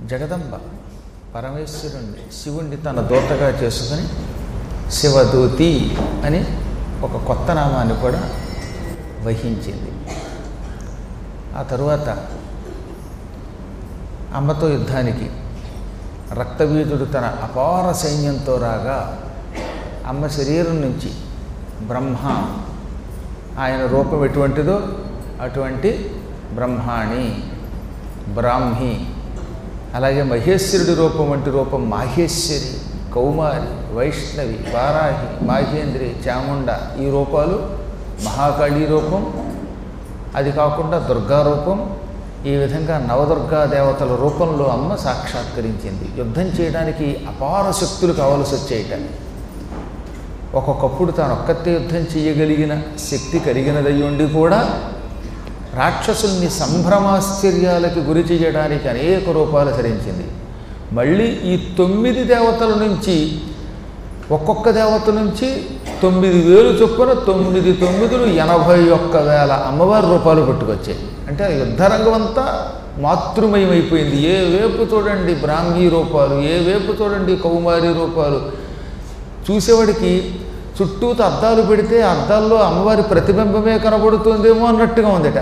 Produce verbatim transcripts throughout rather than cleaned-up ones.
జగదంబ పరమేశ్వరుణ్ణి శివుణ్ణి తన దూతగా చేసుకుని శివదూతి అని ఒక కొత్త నామాన్ని కూడా వహించింది. ఆ తరువాత అమ్మతో యుద్ధానికి రక్తవీధుడు తన అపార సైన్యంతో రాగా అమ్మ శరీరం నుంచి బ్రహ్మ, ఆయన రూపం ఎటువంటిదో అటువంటి బ్రహ్మాణి, బ్రాహ్మి, అలాగే మహేశ్వరుడి రూపం వంటి రూపం మాహేశ్వరి, కౌమారి, వైష్ణవి, వారాహి, మాహేంద్రి, చాముండ, ఈ రూపాలు మహాకాళీ రూపం. అది కాకుండా దుర్గా రూపం. ఈ విధంగా నవదుర్గా దేవతల రూపంలో అమ్మ సాక్షాత్కరించింది. యుద్ధం చేయడానికి అపార శక్తులు కావలసి వచ్చేయట. ఒక్కొక్కప్పుడు తాను ఒక్కతే యుద్ధం చేయగలిగిన శక్తి కలిగినదై ఉండి కూడా రాక్షసుల్ని సంభ్రమాశ్చర్యాలకి గురి చేయడానికి అనేక రూపాలు ధరించింది. మళ్ళీ ఈ తొమ్మిది దేవతల నుంచి ఒక్కొక్క దేవత నుంచి తొమ్మిది వేలు చొప్పున తొమ్మిది తొమ్మిదిలు ఎనభై ఒక్క వేల అమ్మవారి రూపాలు పట్టుకొచ్చాయి. అంటే ఆ యుద్ధరంగం అంతా మాతృమయమైపోయింది. ఏ వేపు చూడండి బ్రాహ్మీ రూపాలు, ఏ వేపు చూడండి కౌమారి రూపాలు. చూసేవాడికి చుట్టూతో అద్దాలు పెడితే అద్దాల్లో అమ్మవారి ప్రతిబింబమే కనబడుతుందేమో అన్నట్టుగా ఉందట.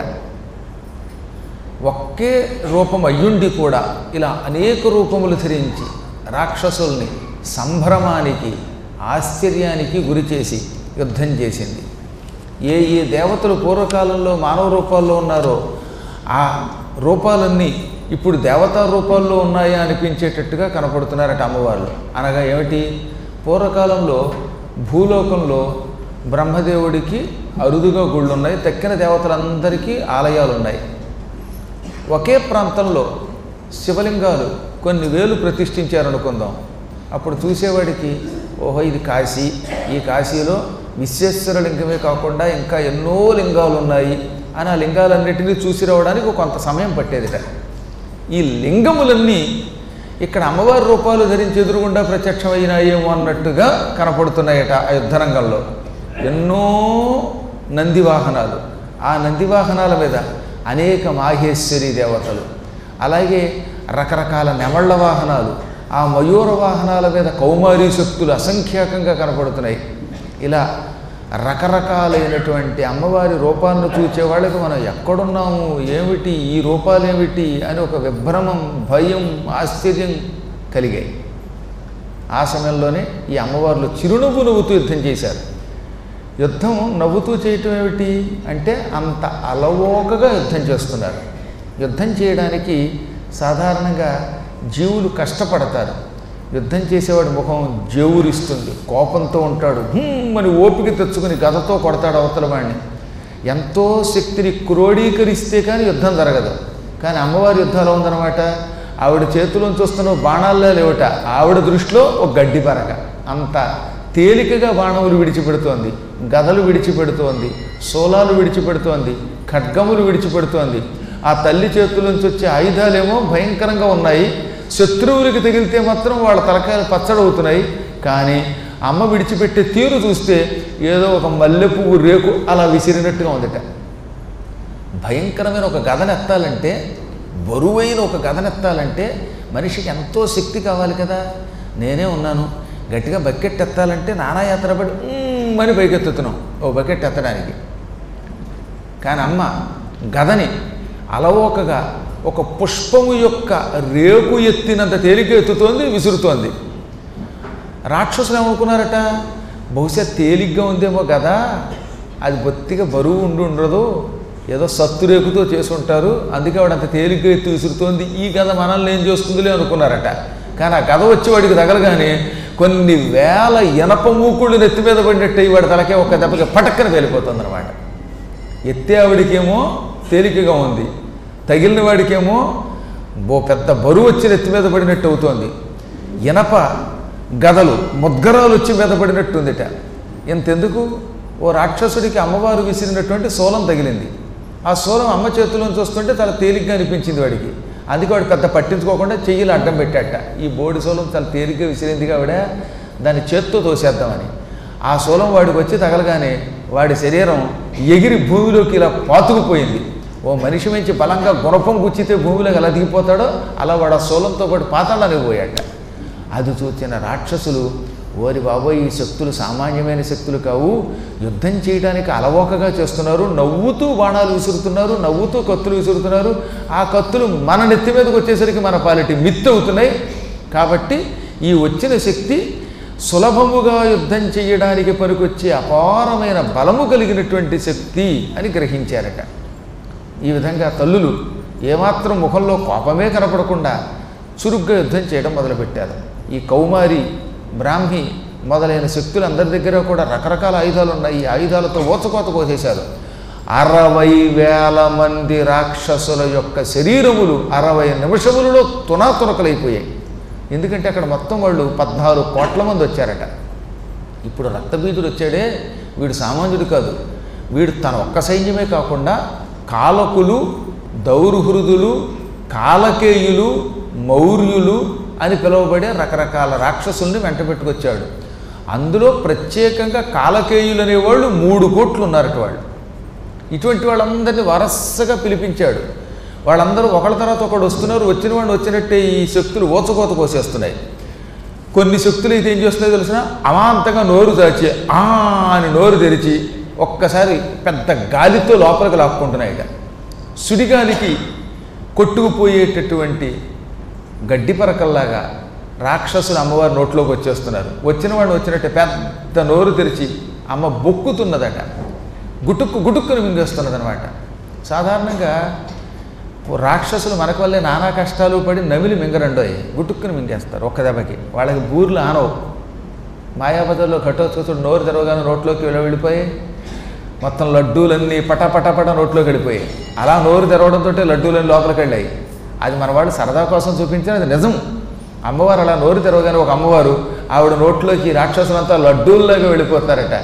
ఒకే రూపం అయ్యుండి కూడా ఇలా అనేక రూపములు ధరించి రాక్షసుల్ని సంభ్రమానికి, ఆశ్చర్యానికి గురి చేసి యుద్ధం చేసింది. ఏ ఏ దేవతలు పూర్వకాలంలో మానవ రూపాల్లో ఉన్నారో ఆ రూపాలన్నీ ఇప్పుడు దేవతా రూపాల్లో ఉన్నాయా అనిపించేటట్టుగా కనపడుతున్నారట అమ్మవార్లు. అనగా ఏమిటి? పూర్వకాలంలో భూలోకంలో బ్రహ్మదేవుడికి అరుదుగా గుళ్ళు ఉన్నాయి, తక్కిన దేవతలందరికీ ఆలయాలు ఉన్నాయి. ఒకే ప్రాంతంలో శివలింగాలు కొన్ని వేలు ప్రతిష్ఠించారనుకుందాం. అప్పుడు చూసేవాడికి ఓహో ఇది కాశీ, ఈ కాశీలో విశ్వేశ్వర లింగమే కాకుండా ఇంకా ఎన్నో లింగాలు ఉన్నాయి అని ఆ లింగాలన్నిటినీ చూసి రావడానికి కొంత సమయం పట్టేదిట. ఈ లింగములన్నీ ఇక్కడ అమ్మవారి రూపాలు ధరించి ఎదురుగుండా ప్రత్యక్షమైనాయేమో అన్నట్టుగా కనపడుతున్నాయట. ఆ యుద్ధరంగంలో ఎన్నో నందివాహనాలు, ఆ నందివాహనాల మీద అనేక మాహేశ్వరి దేవతలు, అలాగే రకరకాల నెమళ్ల వాహనాలు, ఆ మయూర వాహనాల మీద కౌమారీ శక్తులు అసంఖ్యాకంగా కనపడుతున్నాయి. ఇలా రకరకాలైనటువంటి అమ్మవారి రూపాలను చూచే వాళ్ళకి మనం ఎక్కడున్నాము, ఏమిటి ఈ రూపాలేమిటి అని ఒక విభ్రమం, భయం, ఆశ్చర్యం కలిగాయి. ఆ సమయంలోనే ఈ అమ్మవార్లు చిరునవ్వు నవ్వుతూ యుద్ధం చేశారు. యుద్ధం నవ్వుతూ చేయటం ఏమిటి అంటే అంత అలవోకగా యుద్ధం చేస్తున్నారు. యుద్ధం చేయడానికి సాధారణంగా జీవులు కష్టపడతారు. యుద్ధం చేసేవాడి ముఖం జేవురిస్తుంది, కోపంతో ఉంటాడు, అని ఓపిక తెచ్చుకుని గదతో కొడతాడు అవతల వాడిని. ఎంతో శక్తిని క్రోడీకరిస్తే కానీ యుద్ధం జరగదు. కానీ అమ్మవారి యుద్ధాలు ఉందన్నమాట. ఆవిడ చేతిలోంచి వస్తున్న బాణాల్లో లేవట, ఆవిడ దృష్టిలో ఒక గడ్డి పరక. అంత తేలికగా బాణములు విడిచిపెడుతోంది, గదలు విడిచిపెడుతోంది, శూలాలు విడిచిపెడుతోంది, ఖడ్గములు విడిచిపెడుతోంది. ఆ తల్లి చేతుల్లోంచి వచ్చే ఆయుధాలేమో భయంకరంగా ఉన్నాయి. శత్రువులకి తగిలితే మాత్రం వాళ్ళ తలకాయలు పచ్చడవుతున్నాయి. కానీ అమ్మ విడిచిపెట్టే తీరు చూస్తే ఏదో ఒక మల్లె పువ్వు రేకు అలా విసిరినట్టుగా ఉందట. భయంకరమైన ఒక గదనెత్తాలంటే, బరువైన ఒక గదనెత్తాలంటే మనిషికి ఎంతో శక్తి కావాలి కదా. నేనే ఉన్నాను, గట్టిగా బకెట్ ఎత్తాలంటే నానాయాత్ర పడి అని పైకెత్తుతున్నాం ఓ బకెట్ ఎత్తడానికి. కానీ అమ్మ గదని అలవోకగా ఒక పుష్పము యొక్క రేకు ఎత్తినంత తేలిక ఎత్తుతోంది, విసురుతోంది. రాక్షసులు ఏమనుకున్నారట, బహుశా తేలిగ్గా ఉందేమో కదా, అది బొత్తిగా బరువు ఉండి ఉండదు, ఏదో సత్తు రేకుతో చేసి ఉంటారు, అందుకే వాడు అంత తేలిగ్గా ఎత్తి విసురుతోంది, ఈ గద మనల్ని ఏం చేస్తుందిలే అనుకున్నారట. కానీ ఆ గద వచ్చి వాడికి తగలగానే కొన్ని వేల ఇనప మూకుళ్ళు నెత్తి మీద పడినట్టు వాడి తలకే ఒక దెబ్బకి పటక్కన వెళ్ళిపోతుంది అనమాట. ఎత్తే ఆవిడికేమో తేలికగా ఉంది, తగిలిన వాడికేమో ఓ పెద్ద బరువు వచ్చి నెత్తి మీద పడినట్టు అవుతోంది. ఇనప గదలు ముద్గరాలు వచ్చి మీద పడినట్టు ఉందిట. ఇంతెందుకు, ఓ రాక్షసుడికి అమ్మవారు విసిరినటువంటి శూలం తగిలింది. ఆ శూలం అమ్మ చేతిలోంచి వస్తుంటే చాలా తేలిగ్గా అనిపించింది వాడికి. అందుకే వాడు పెద్ద పట్టించుకోకుండా చెయ్యిలు అడ్డం పెట్టాట. ఈ బోడి శూలం చాలా తేలిగ్గా విసిరింది ఆవిడ, దాన్ని చేత్తో తోసేద్దామని. ఆ శూలం వాడికి వచ్చి తగలగానే వాడి శరీరం ఎగిరి భూమిలోకి ఇలా పాతుకుపోయింది. ఓ మనిషి మంచి బలంగా గుణపం గుచ్చితే భూమిలోకి ఎలా దిగిపోతాడో అలా వాడు ఆ శూలంతో పాటు పాతాళానికి పోయాట. అది చూసిన రాక్షసులు, ఓరి బాబోయ్ ఈ శక్తులు సామాన్యమైన శక్తులు కావు, యుద్ధం చేయడానికి అలవోకగా చేస్తున్నారు, నవ్వుతూ బాణాలు విసురుతున్నారు, నవ్వుతూ కత్తులు విసురుతున్నారు. ఆ కత్తులు మన నెత్తి మీదకి వచ్చేసరికి మన పాలిటి మిత్తు అవుతున్నాయి. కాబట్టి ఈ వచ్చిన శక్తి సులభముగా యుద్ధం చేయడానికి పనికొచ్చే అపారమైన బలము కలిగినటువంటి శక్తి అని గ్రహించారట. ఈ విధంగా తల్లులు ఏమాత్రం ముఖంలో కోపమే కనపడకుండా చురుగ్గా యుద్ధం చేయడం మొదలుపెట్టారు. ఈ కౌమారి, బ్రాహ్మి మొదలైన శక్తులు అందరి దగ్గర కూడా రకరకాల ఆయుధాలు ఉన్నాయి. ఈ ఆయుధాలతో ఓచకోత కోసేశారు. అరవై వేల మంది రాక్షసుల యొక్క శరీరములు అరవై నిమిషములలో తునాతునకలైపోయాయి. ఎందుకంటే అక్కడ మొత్తం వాళ్ళు పద్నాలుగు కోట్ల మంది వచ్చారట. ఇప్పుడు రక్తబీజుడు వచ్చాడే, వీడు సామాన్యుడు కాదు. వీడు తన ఒక్క సైన్యమే కాకుండా కాలకులు, దౌర్హృదులు, కాలకేయులు, మౌర్యులు అని పిలువబడే రకరకాల రాక్షసుల్ని వెంట పెట్టుకొచ్చాడు. అందులో ప్రత్యేకంగా కాలకేయులు అనేవాళ్ళు మూడు కోట్లు ఉన్నారట. వాళ్ళు ఇటువంటి వాళ్ళందరినీ వరసగా పిలిపించాడు. వాళ్ళందరూ ఒకళ్ళ తర్వాత ఒకడు వస్తున్నారు. వచ్చిన వాడిని వచ్చినట్టే ఈ శక్తులు ఓచకోత కోసేస్తున్నాయి. కొన్ని శక్తులు అయితే ఏం చేస్తున్నాయో తెలిసిన, అమాంతంగా నోరు దాచి ఆ అని నోరు తెరిచి ఒక్కసారి పెద్ద గాలితో లోపలికి లాక్కుంటున్నాయి. సుడిగాలికి కొట్టుకుపోయేటటువంటి గడ్డి పరకల్లాగా రాక్షసులు అమ్మవారి నోట్లోకి వచ్చేస్తున్నారు. వచ్చిన వాడిని వచ్చినట్టే పెద్ద నోరు తెరిచి అమ్మ బొక్కుతున్నదట. గుటుక్కు గుటుక్కుని మింగేస్తున్నదనమాట. సాధారణంగా రాక్షసులు మనకు వల్లే నానా కష్టాలు పడి నమిలి మింగరండోయి, గుటుక్కుని మింగేస్తారు ఒక్క దెబ్బకి. వాళ్ళకి బూర్లు ఆనవు. మాయాబజార్లో ఘటోత్కచుడు నోరు తెరవగానే నోట్లోకి వెళ్ళ వెళ్ళిపోయి మొత్తం లడ్డూలన్నీ పటపటపట నోట్లోకి వెళ్ళిపోయాయి. అలా నోరు తెరవడంతో లడ్డూలన్నీ లోపలికి వెళ్ళాయి. అది మన వాళ్ళు సరదా కోసం చూపించిన అది నిజం. అమ్మవారు అలా నోరు తెరవగానే ఒక అమ్మవారు ఆవిడ నోట్లోకి రాక్షసులంతా లడ్డూల్లాగా వెళ్ళిపోతారట.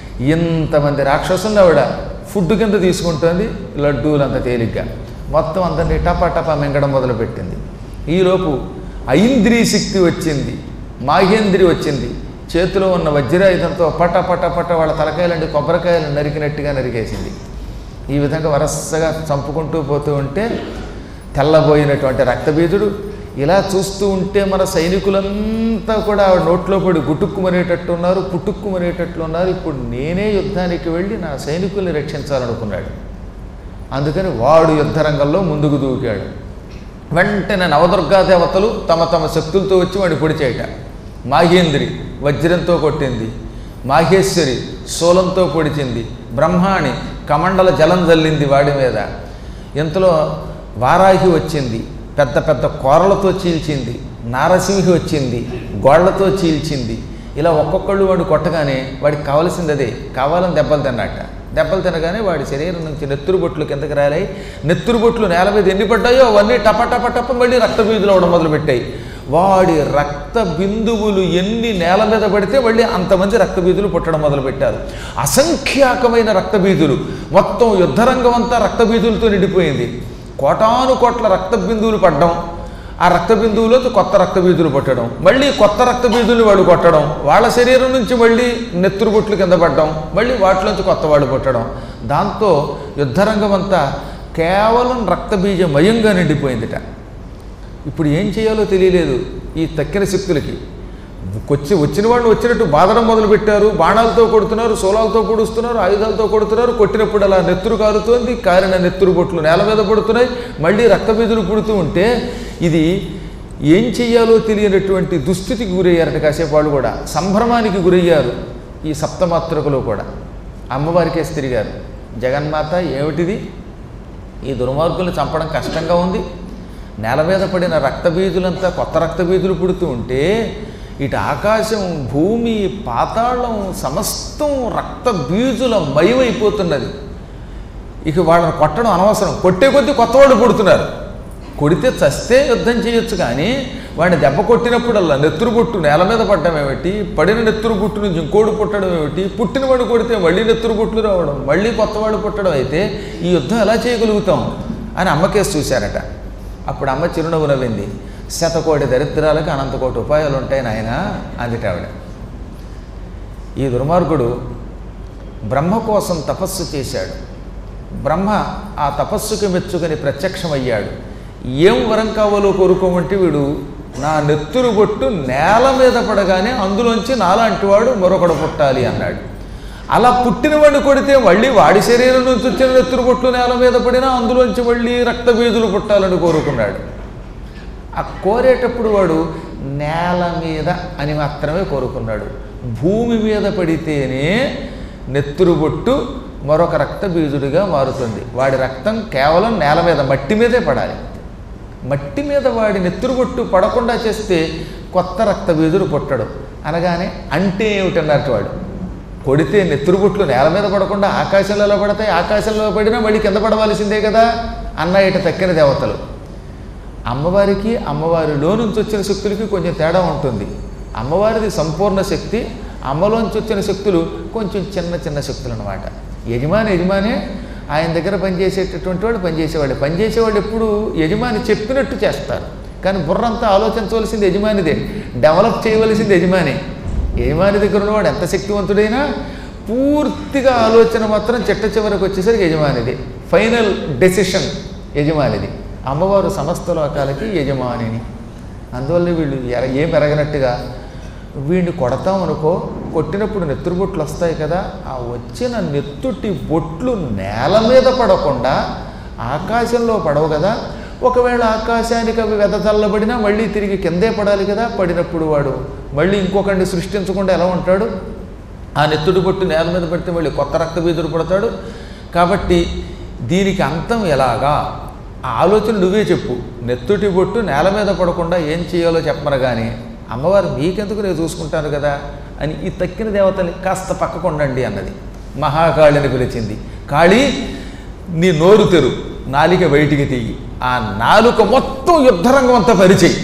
ఇంతమంది రాక్షసులను ఆవిడ ఫుడ్ కింద తీసుకుంటుంది లడ్డూలంత తేలిగ్గా. మొత్తం అందరినీ టపా టపా మింగడం మొదలుపెట్టింది. ఈలోపు ఐంద్రీ శక్తి వచ్చింది, మాహేంద్రి వచ్చింది. చేతిలో ఉన్న వజ్రాయుధంతో పట పట పట వాళ్ళ తలకాయలండి కొబ్బరికాయలు నరికినట్టుగా నరికేసింది. ఈ విధంగా వరసగా చంపుకుంటూ పోతూ ఉంటే తెల్లబోయినటువంటి రక్తబీజుడు ఇలా చూస్తూ ఉంటే మన సైనికులంతా కూడా ఆవిడ నోట్లో పడి గుటుక్కుమనేటట్టు ఉన్నారు, పుట్టుక్కుమనేటట్లు ఉన్నారు. ఇప్పుడు నేనే యుద్ధానికి వెళ్ళి నా సైనికుల్ని రక్షించాలనుకున్నాడు. అందుకని వాడు యుద్ధరంగంలో ముందుకు దూకాడు. వెంటనే నవదుర్గా దేవతలు తమ తమ శక్తులతో వచ్చి వాడిని పొడిచేయట. మాహేంద్రి వజ్రంతో కొట్టింది, మాహేశ్వరి శూలంతో పొడిచింది, బ్రహ్మాణి కమండల జలం జల్లింది వాడి మీద. ఇంతలో వారాహి వచ్చింది, పెద్ద పెద్ద కోరలతో చీల్చింది. నారసింహి వచ్చింది, గోళ్లతో చీల్చింది. ఇలా ఒక్కొక్కళ్ళు వాడు కొట్టగానే వాడికి కావలసింది అదే, కావాలని దెబ్బలు తిన్నట్ట. దెబ్బలు తినగానే వాడి శరీరం నుంచి నెత్తురు బొట్లు కిందకి రాలాయి. నెత్తురు బొట్లు నేల మీద ఎన్ని పడ్డాయో అవన్నీ టప టప టప మళ్ళీ రక్త బీజులు అవడం మొదలుపెట్టాయి. వాడి రక్త బిందువులు ఎన్ని నేల మీద పడితే మళ్ళీ అంతమంది రక్తబీజులు పుట్టడం మొదలుపెట్టారు. అసంఖ్యాకమైన రక్తబీజులు, మొత్తం యుద్ధరంగం అంతా రక్తబీజులతో నిండిపోయింది. కోటాను కోట్ల రక్త బిందువులు పడ్డం, ఆ రక్త బిందువులతో కొత్త రక్తబీజులు పుట్టడం, మళ్ళీ కొత్త రక్తబీజులు వాడు కొట్టడం, వాళ్ళ శరీరం నుంచి మళ్ళీ నెత్తురు బొట్లు కింద పడ్డం, మళ్ళీ వాటిలోంచి కొత్త వాడు పుట్టడం. దాంతో యుద్ధరంగం అంతా కేవలం రక్తబీజమయంగా నిండిపోయిందిట. ఇప్పుడు ఏం చేయాలో తెలియలేదు ఈ తక్కిన శక్తులకి. వచ్చి వచ్చిన వాళ్ళు వచ్చినట్టు బాధడం మొదలుపెట్టారు. బాణాలతో కొడుతున్నారు, శూలాలతో పొడుస్తున్నారు, ఆయుధాలతో కొడుతున్నారు. కొట్టినప్పుడు అలా నెత్తురు కారుతోంది, కారిన నెత్తురు బొట్లు నేల మీద పడుతున్నాయి, మళ్ళీ రక్తబీజులు పుడుతూ ఉంటే ఇది ఏం చెయ్యాలో తెలియనటువంటి దుస్థితికి గురయ్యారట. కాసేపు వాళ్ళు కూడా సంభ్రమానికి గురయ్యారు. ఈ సప్తమాతృకలు కూడా అమ్మవారికేసి తిరిగారు. జగన్మాత ఏమిటిది, ఈ దుర్మార్గుల్ని చంపడం కష్టంగా ఉంది, నేల మీద పడిన రక్తబీజులంతా కొత్త రక్తబీజులు పుడుతూ ఉంటే ఇటు ఆకాశం, భూమి, పాతాళం సమస్తం రక్తబీజుల మయమైపోతున్నది. ఇక వాళ్ళని కొట్టడం అనవసరం, కొట్టే కొద్దీ కొత్త వాళ్ళు పుడుతున్నారు. కొడితే చస్తే యుద్ధం చేయొచ్చు, కానీ వాడిని దెబ్బ కొట్టినప్పుడల్లా నెత్తురు బొట్టు నేల మీద పడ్డం ఏమిటి, పడిన నెత్తురు బొట్టు నుంచి ఇంకోడు పుట్టడం ఏమిటి, పుట్టినవాడు కొడితే మళ్ళీ నెత్తురు బొట్లు రావడం, మళ్ళీ కొత్తవాడు పుట్టడం అయితే ఈ యుద్ధం ఎలా చేయగలుగుతాం అని అమ్మకేసి చూశారట. అప్పుడు అమ్మ చిరునవ్వు నవ్వింది. శతకోటి దరిద్రాలకు అనంతకోటి ఉపాయాలు ఉంటాయి నాయన అందుట ఆవిడ. ఈ దుర్మార్గుడు బ్రహ్మ కోసం తపస్సు చేశాడు. బ్రహ్మ ఆ తపస్సుకు మెచ్చుకొని ప్రత్యక్షమయ్యాడు. ఏం వరం కావాలో కోరుకోమంటే వీడు నా నెత్తురు బొట్టు నేల మీద పడగానే అందులోంచి నాలాంటి వాడు మరొకడు పుట్టాలి అన్నాడు. అలా పుట్టిన వాడిని కొడితే మళ్ళీ వాడి శరీరం నుంచి వచ్చిన నెత్తురు బొట్లు నేల మీద పడినా అందులోంచి మళ్ళీ రక్తబీజులు పుట్టాలని కోరుకున్నాడు. ఆ కోరేటప్పుడు వాడు నేల మీద అని మాత్రమే కోరుకున్నాడు. భూమి మీద పడితేనే నెత్తురు బొట్టు మరొక రక్తబీజుడిగా మారుతుంది. వాడి రక్తం కేవలం నేల మీద మట్టి మీదే పడాలి. మట్టి మీద వాడి నెత్తురు బొట్టు పడకుండా చేస్తే కొత్త రక్తబీజుడు పుట్టడు. అనగానే అంటే ఏమిటన్నట్టు వాడు కొడితే నెత్తురుబుట్లు నేల మీద పడకుండా ఆకాశంలో పడతాయి, ఆకాశంలో పడినా మళ్ళీ కింద పడవలసిందే కదా అన్న ఇట తక్కిన దేవతలు. అమ్మవారికి అమ్మవారిలో నుంచి వచ్చిన శక్తులకి కొంచెం తేడా ఉంటుంది. అమ్మవారిది సంపూర్ణ శక్తి, అమ్మలోంచి వచ్చిన శక్తులు కొంచెం చిన్న చిన్న శక్తులు అన్నమాట. యజమాని యజమానే, ఆయన దగ్గర పనిచేసేటటువంటి వాడు పనిచేసేవాళ్ళు పనిచేసేవాళ్ళు ఎప్పుడు యజమాని చెప్పినట్టు చేస్తారు. కానీ బుర్రంతా ఆలోచించవలసింది యజమానిదే, డెవలప్ చేయవలసింది యజమాని. యజమాని దగ్గర ఉన్నవాడు ఎంత శక్తివంతుడైనా పూర్తిగా ఆలోచన మాత్రం చిట్ట చివరికి వచ్చేసరికి యజమానిది, ఫైనల్ డెసిషన్ యజమానిది. అమ్మవారు సమస్త లోకాలకి యజమానిని. అందువల్ల వీళ్ళు ఎర ఏం ఎరగనట్టుగా వీడిని కొడతాం అనుకో, కొట్టినప్పుడు నెత్తురు బొట్లు వస్తాయి కదా, ఆ వచ్చిన నెత్తుటి బొట్లు నేల మీద పడకుండా ఆకాశంలో పడవు కదా, ఒకవేళ ఆకాశానికి అవి వెదజల్లబడినా మళ్ళీ తిరిగి కిందే పడాలి కదా. పడినప్పుడు వాడు మళ్ళీ ఇంకొకరిని సృష్టించకుండా ఎలా ఉంటాడు? ఆ నెత్తుడి బొట్టు నేల మీద పడితే మళ్ళీ కొత్త రక్తబీజుడు పడతాడు. కాబట్టి దీనికి అంతం ఎలాగా? ఆ ఆలోచన నువ్వే చెప్పు. నెత్తుటి బొట్టు నేల మీద పడకుండా ఏం చేయాలో చెప్పమను. కానీ అమ్మవారు మీకెందుకు నేను చూసుకుంటాను కదా అని ఈ తక్కిన దేవతని కాస్త పక్కకుండండి అన్నది. మహాకాళిని పిలిచింది. కాళీ, నీ నోరు తెరు, నాలిక బయటికి తీయి, ఆ నాలుక మొత్తం యుద్ధరంగం అంతా పరిచేయి,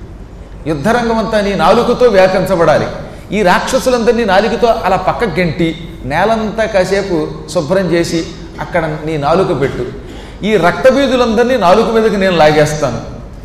యుద్ధరంగం అంతా నీ నాలుకతో వ్యాపించబడాలి. ఈ రాక్షసులందరినీ నాలుకతో అలా పక్క గెంటి నేలంతా కాసేపు శుభ్రం చేసి అక్కడ నీ నాలుక పెట్టు. ఈ రక్తబీజులందరినీ నాలుక మీదకి నేను లాగేస్తాను.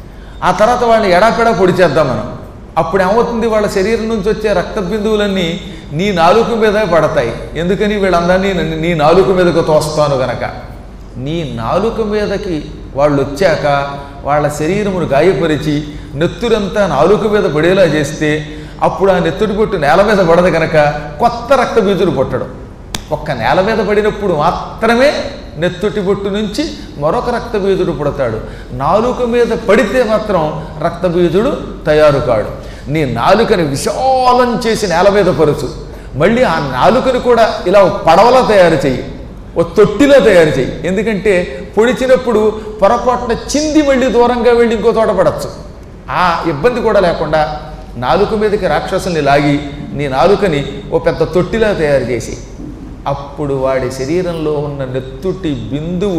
ఆ తర్వాత వాళ్ళని ఎడాపెడా పొడి చేద్దాం మనం. అప్పుడు ఏమవుతుంది? వాళ్ళ శరీరం నుంచి వచ్చే రక్త బిందువులన్నీ నీ నాలుక మీద పడతాయి. ఎందుకని? వీళ్ళందరినీ నీ నాలుక మీదకు తోస్తాను గనక. నీ నాలుక మీదకి వాళ్ళు వచ్చాక వాళ్ళ శరీరమును గాయపరిచి నెత్తురంతా నాలుక మీద పడేలా చేస్తే అప్పుడు ఆ నెత్తుడి పొట్టు నేల మీద పడదు కనుక కొత్త రక్తబీజుడు పుట్టడం. ఒక్క నేల మీద పడినప్పుడు మాత్రమే నెత్తుటి బొట్టు నుంచి మరొక రక్తబీజుడు పుడతాడు. నాలుక మీద పడితే మాత్రం రక్తబీజుడు తయారు కాడు. నీ నాలుకని విశాలం చేసి నేల మీద పరుచు. మళ్ళీ ఆ నాలుకని కూడా ఇలా పడవలా తయారు చెయ్యి, ఓ తొట్టిలో తయారు చెయ్యి. ఎందుకంటే పొడిచినప్పుడు పొరపాటున చింది మళ్ళీ దూరంగా వెళ్ళి ఇంకో తోట పడచ్చు. ఆ ఇబ్బంది కూడా లేకుండా నాలుక మీదకి రాక్షసుల్ని లాగి నీ నాలుకని ఓ పెద్ద తొట్టిలా తయారు చేసి అప్పుడు వాడి శరీరంలో ఉన్న నెత్తుటి బిందువు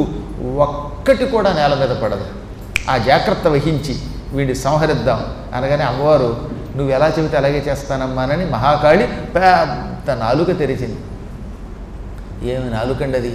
ఒక్కటి కూడా నేల మీద పడదు. ఆ జాగ్రత్త వహించి వీడిని సంహరిద్దాం అనగానే అమ్మవారు నువ్వు ఎలా చెబితే అలాగే చేస్తానమ్మానని మహాకాళి పెద్ద నాలుక తెరిచింది. ఏమి నాలుకండి అది?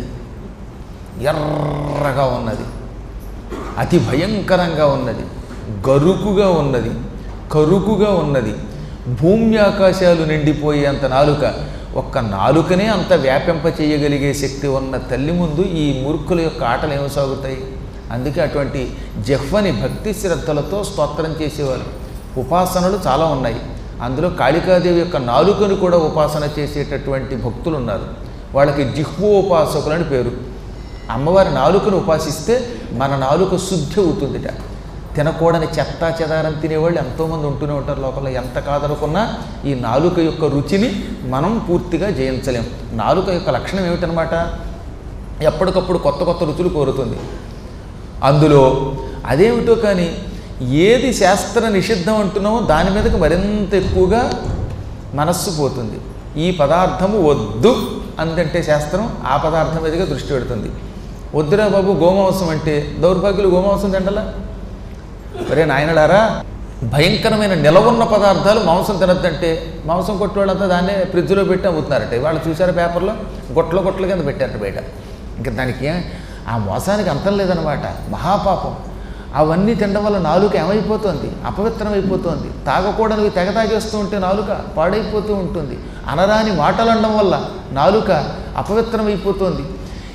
ఎర్రగా ఉన్నది, అతి భయంకరంగా ఉన్నది, గరుకుగా ఉన్నది, కరుకుగా ఉన్నది. భూమి ఆకాశాలు నిండిపోయేంత నాలుక. ఒక్క నాలుకనే అంత వ్యాపింప చేయగలిగే శక్తి ఉన్న తల్లి ముందు ఈ మూర్ఖుల యొక్క ఆటలు ఏమి సాగుతాయి? అందుకే అటువంటి జిహ్వని భక్తి శ్రద్ధలతో స్తోత్రం చేసేవారు. ఉపాసనలు చాలా ఉన్నాయి. అందులో కాళికాదేవి యొక్క నాలుకను కూడా ఉపాసన చేసేటటువంటి భక్తులు ఉన్నారు. వాళ్ళకి జిహ్వోపాసకులని పేరు. అమ్మవారి నాలుకను ఉపాసిస్తే మన నాలుక శుద్ధి అవుతుందిట. తినకూడని చెత్త చెదారం తినేవాళ్ళు ఎంతోమంది ఉంటూనే ఉంటారు లోకంలో. ఎంత కాదనుకున్నా ఈ నాలుక యొక్క రుచిని మనం పూర్తిగా జయించలేం. నాలుక యొక్క లక్షణం ఏమిటనమాట? ఎప్పటికప్పుడు కొత్త కొత్త రుచులు కోరుతుంది. అందులో అదేమిటో కానీ ఏది శాస్త్ర నిషిద్ధం అంటున్నామో దాని మీదకి మరింత ఎక్కువగా మనస్సు పోతుంది. ఈ పదార్థము వద్దు అందంటే శాస్త్రం ఆ పదార్థం మీదుగా దృష్టి పెడుతుంది. వద్దురా బాబు గోమాంసం అంటే దౌర్భాగ్యులు గోమాంసం తింటలా? మరే నాయనలారా, భయంకరమైన నిలవున్న పదార్థాలు మాంసం తినద్దంటే మాంసం కొట్టేవాళ్ళంతా దాన్నే ఫ్రిడ్జ్లో పెట్టి అమ్ముతున్నారట. వాళ్ళు చూసారా పేపర్లో గొట్టల గొట్టల కింద పెట్టారట బయట. ఇంకా దానికి ఆ మోసానికి అంతం లేదనమాట. మహాపాపం. అవన్నీ తినడం వల్ల నాలుక ఏమైపోతుంది? అపవిత్రం అయిపోతుంది. తాగకూడనివి తెగ తాగేస్తూ ఉంటే నాలుక పాడైపోతూ ఉంటుంది. అనరాని మాటలు అనడం వల్ల నాలుక అపవిత్రం అయిపోతుంది.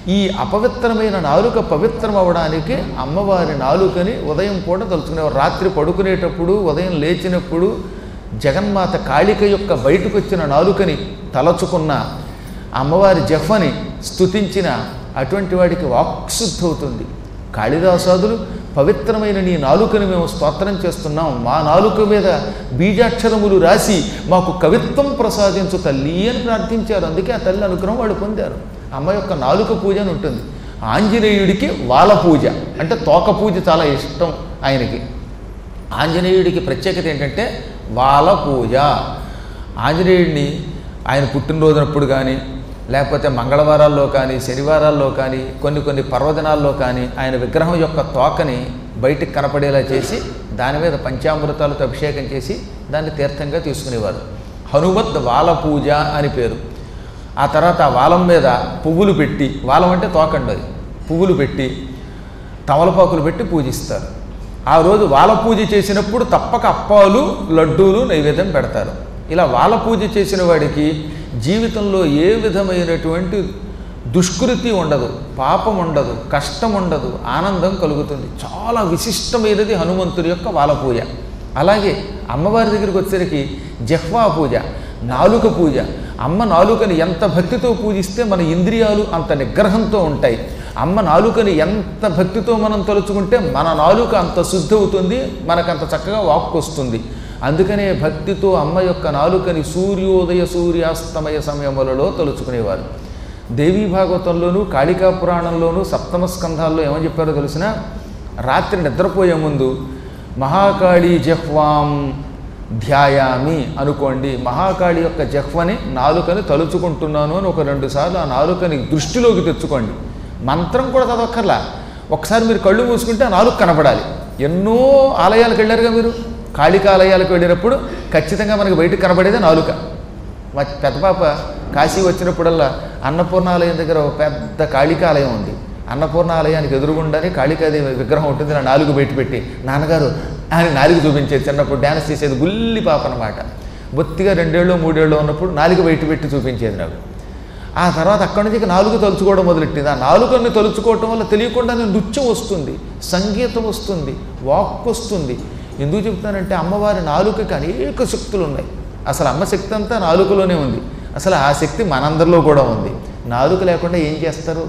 ఈ అపవిత్రమైన నాలుక పవిత్రం అవడానికి అమ్మవారి నాలుకని ఉదయం పూట తలుచుకునేవారు. రాత్రి పడుకునేటప్పుడు, ఉదయం లేచినప్పుడు జగన్మాత కాళిక యొక్క బయటకు వచ్చిన నాలుకని తలచుకున్న, అమ్మవారి జఫ్ఫని స్తుతించిన అటువంటి వాడికి వాక్శుద్ధి అవుతుంది. కాళిదాసాదులు పవిత్రమైన నీ నాలుకని మేము స్తోత్రం చేస్తున్నాం, మా నాలుక మీద బీజాక్షరములు రాసి మాకు కవిత్వం ప్రసాదించు తల్లి అని ప్రార్థించారు. అందుకే ఆ తల్లి అనుగ్రహం వాళ్ళు పొందారు. అమ్మ యొక్క నాలుక పూజ అని ఉంటుంది. ఆంజనేయుడికి వాల పూజ అంటే తోక పూజ చాలా ఇష్టం ఆయనకి. ఆంజనేయుడికి ప్రత్యేకత ఏంటంటే వాల పూజ. ఆంజనేయుడిని ఆయన పుట్టినరోజునప్పుడు కానీ, లేకపోతే మంగళవారాల్లో కానీ, శనివారాల్లో కానీ, కొన్ని కొన్ని పర్వదినాల్లో కానీ ఆయన విగ్రహం యొక్క తోకని బయటికి కనపడేలా చేసి దాని మీద పంచామృతాలతో అభిషేకం చేసి దాన్ని తీర్థంగా తీసుకునేవారు. హనుమత్ వాల పూజ అని పేరు. ఆ తర్వాత ఆ వాలం మీద పువ్వులు పెట్టి, వాలం అంటే తోకండి, పువ్వులు పెట్టి తమలపాకులు పెట్టి పూజిస్తారు. ఆ రోజు వాల పూజ చేసినప్పుడు తప్పక అప్పాలు, లడ్డూలు నైవేద్యం పెడతారు. ఇలా వాల పూజ చేసిన వాడికి జీవితంలో ఏ విధమైనటువంటి దుష్కృతి ఉండదు, పాపం ఉండదు, కష్టం ఉండదు, ఆనందం కలుగుతుంది. చాలా విశిష్టమైనది హనుమంతుడి యొక్క వాల పూజ. అలాగే అమ్మవారి దగ్గరికి వచ్చేసరికి జహ్వా పూజ, నాలుక పూజ. అమ్మ నాలుకని ఎంత భక్తితో పూజిస్తే మన ఇంద్రియాలు అంత నిగ్రహంతో ఉంటాయి. అమ్మ నాలుకని ఎంత భక్తితో మనం తలుచుకుంటే మన నాలుక అంత శుద్ధి అవుతుంది, మనకంత చక్కగా వాక్కు వస్తుంది. అందుకనే భక్తితో అమ్మ యొక్క నాలుకని సూర్యోదయ సూర్యాస్తమయ సమయములలో తలుచుకునేవారు. దేవీ భాగవతంలోనూ కాళికా పురాణంలోనూ సప్తమ స్కంధాల్లో ఏమని చెప్పారో తెలిసిన, రాత్రి నిద్రపోయే ముందు మహాకాళీ జహ్వాం ధ్యాయామి అనుకోండి. మహాకాళి యొక్క జహ్వని నాలుకని తలుచుకుంటున్నాను అని ఒక రెండు సార్లు ఆ నాలుకని దృష్టిలోకి తెచ్చుకోండి. మంత్రం కూడా చదవక్కర్లా, ఒకసారి మీరు కళ్ళు మూసుకుంటే ఆ నాలుక కనపడాలి. ఎన్నో ఆలయాలకు వెళ్ళారుగా మీరు, కాళికా ఆలయాలకు వెళ్ళినప్పుడు ఖచ్చితంగా మనకి బయటకు కనబడేదే నాలుక. మా పెద్ద పాప కాశీ వచ్చినప్పుడల్లా అన్నపూర్ణాలయం దగ్గర ఒక పెద్ద కాళికాలయం ఉంది. అన్నపూర్ణాలయానికి ఎదురుగుండానే కాళికాదేవి విగ్రహం ఉంటుంది. నా నాలుగు బయట పెట్టి నాన్నగారు అని నాలుగు చూపించేది. చిన్నప్పుడు డ్యాన్స్ చేసేది, గుల్లి పాప అనమాట. బొత్తిగా రెండేళ్ళు మూడేళ్ళు ఉన్నప్పుడు నాలుగు బయట పెట్టి చూపించేది నాకు. ఆ తర్వాత అక్కడి నుంచి నాలుగు తలుచుకోవడం మొదలెట్టింది. ఆ నాలుగుని తలుచుకోవటం వల్ల తెలియకుండానే నృత్యం వస్తుంది, సంగీతం వస్తుంది, వాక్ వస్తుంది. ఎందుకు చెప్తానంటే అమ్మవారి నాలుకకి అనేక శక్తులు ఉన్నాయి. అసలు అమ్మ శక్తి అంతా నాలుకలోనే ఉంది. అసలు ఆ శక్తి మనందరిలో కూడా ఉంది. నాలుక లేకుండా ఏం చేస్తారు?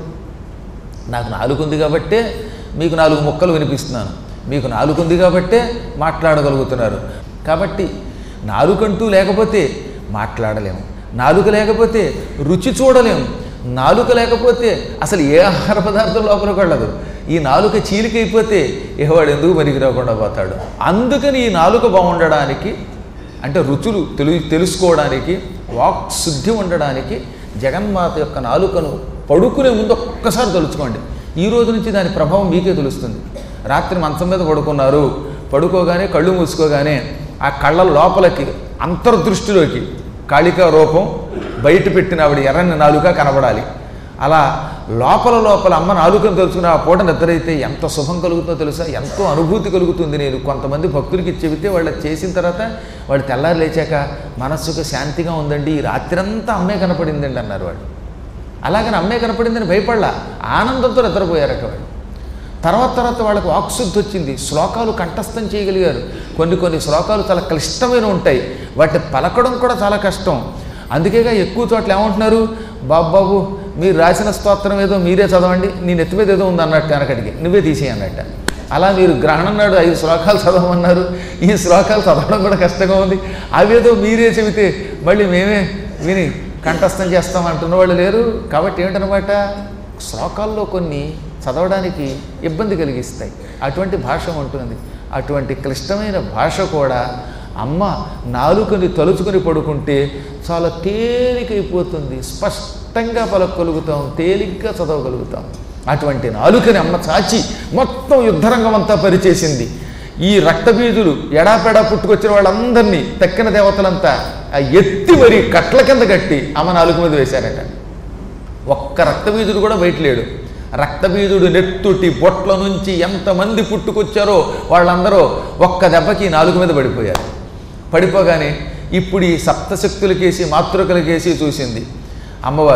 నాకు నాలుగు ఉంది కాబట్టే మీకు నాలుగు ముక్కలు వినిపిస్తున్నాను, మీకు నాలుగు ఉంది కాబట్టే మాట్లాడగలుగుతున్నారు. కాబట్టి నాలుకంటూ లేకపోతే మాట్లాడలేము, నాలుక లేకపోతే రుచి చూడలేము, నాలుక లేకపోతే అసలు ఏ ఆహార పదార్థం లోపలికి వెళ్ళదు. ఈ నాలుక చీలికైపోతే ఏవాడు ఎందుకు పనికి రాకుండా పోతాడు. అందుకని ఈ నాలుక బాగుండడానికి, అంటే రుచులు తెలు తెలుసుకోవడానికి, వాక్ శుద్ధి ఉండడానికి జగన్మాత యొక్క నాలుకను పడుకునే ముందు ఒక్కసారి తలుచుకోండి. ఈ రోజు నుంచి దాని ప్రభావం మీకే తెలుస్తుంది. రాత్రి మంచం మీద పడుకున్నారు, పడుకోగానే కళ్ళు మూసుకోగానే ఆ కళ్ళ లోపలికి అంతర్దృష్టిలోకి కాళికా రూపం బయట పెట్టిన ఆవిడ ఎర్రని నాలుక కనబడాలి. అలా లోపల లోపల అమ్మ నాలుకను తెలుసుకుని ఆ పూట నిద్రైతే ఎంత శుభం కలుగుతుందో తెలుసా, ఎంతో అనుభూతి కలుగుతుంది. నేను కొంతమంది భక్తులకి చెబితే వాళ్ళు చేసిన తర్వాత వాళ్ళు తెల్లారి లేచాక మనస్సుకు శాంతిగా ఉందండి, ఈ రాత్రంతా అమ్మే కనపడిందండి అన్నారు వాళ్ళు. అలాగని అమ్మే కనపడిందని భయపడలా, ఆనందంతో నిద్రపోయారట వాళ్ళు. తర్వాత తర్వాత వాళ్ళకు వాక్శుద్ధి వచ్చింది, శ్లోకాలు కంఠస్థం చేయగలిగారు. కొన్ని కొన్ని శ్లోకాలు చాలా క్లిష్టమైన ఉంటాయి, వాటిని పలకడం కూడా చాలా కష్టం. అందుకేగా ఎక్కువ చోట్ల ఏమంటున్నారు, బాబు బాబు మీరు రాసిన స్తోత్రం ఏదో మీరే చదవండి, నీ నెత్తి మీద ఏదో ఉంది అన్నట్టు వెనకటికి నువ్వే తీసేయి అన్నట్ట. అలా మీరు గ్రహణం నాడు ఐదు శ్లోకాలు చదవమన్నారు, ఈ శ్లోకాలు చదవడం కూడా కష్టంగా ఉంది, అవేదో మీరే చెబితే మళ్ళీ మేమే విని కంఠస్థం చేస్తామంటున్న వాళ్ళు లేరు. కాబట్టి ఏమిటనమాట, శ్లోకాల్లో కొన్ని చదవడానికి ఇబ్బంది కలిగిస్తాయి, అటువంటి భాష ఉంటుంది. అటువంటి క్లిష్టమైన భాష కూడా అమ్మ నాలుకని తలుచుకొని పడుకుంటే చాలా తేలికైపోతుంది, స్పష్టంగా పలకగలుగుతాం, తేలిగ్గా చదవగలుగుతాం. అటువంటి నాలుకని అమ్మ చాచి మొత్తం యుద్ధరంగం అంతా పరిచేసింది. ఈ రక్తబీజులు ఎడాపెడా పుట్టుకొచ్చిన వాళ్ళందరినీ తక్కిన దేవతలంతా ఎత్తి మరి కట్ల కింద కట్టి అమ్మ నాలుగు మీద వేశారట. ఒక్క రక్తబీజుడు కూడా బయట లేడు. రక్తబీజుడు నెత్తుటి బొట్ల నుంచి ఎంతమంది పుట్టుకొచ్చారో వాళ్ళందరూ ఒక్క దెబ్బకి నాలుగు మీద పడిపోయారు. పడిపోగానే ఇప్పుడు ఈ సప్తశక్తులకేసి మాతృకలకేసి చూసింది అమ్మవారు,